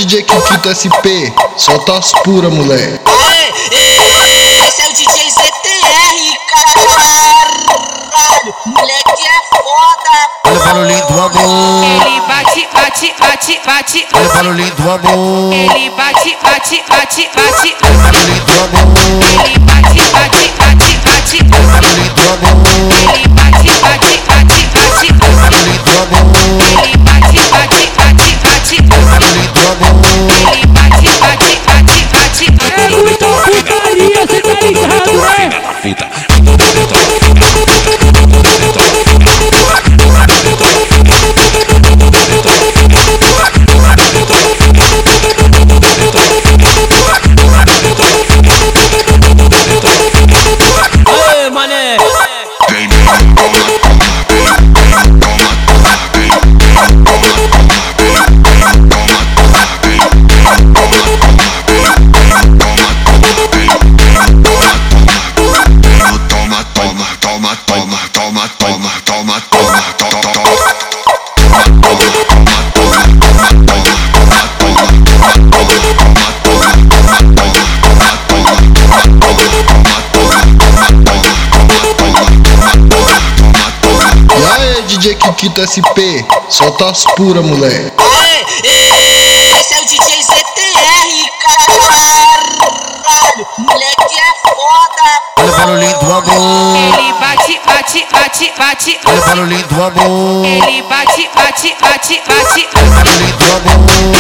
DJ Kikito SP, solta as puras, moleque. Esse é o DJ ZTR, caralho. Moleque é foda. Olha o barulhinho do amor. Ele bate, bate, bate, bate. Olha o barulhinho do amor. Ele bate, bate, bate, bate. Olha o barulhinho do amor. Ele bate, bate, bate, bate. Olha o barulhinho do amor. Ele bate, bate, bate, bate. Olha o barulhinho do amor. Ele bate, bate, bate, bate. Olha o barulhinho do amor. Ele bate, bate, bate, bate. É muita putaria, cê tá ligado, né? Aê, mané! E aí, DJ Kikito SP, solta as puras, moleque. Esse é o DJ ZTR, caralho. Moleque é foda. Olha o barulhinho do amor. Ele bate, bate, bate, bate. Olha o barulhinho do amor. Ele bate, bate, bate, bate. Olha o barulhinho do amor.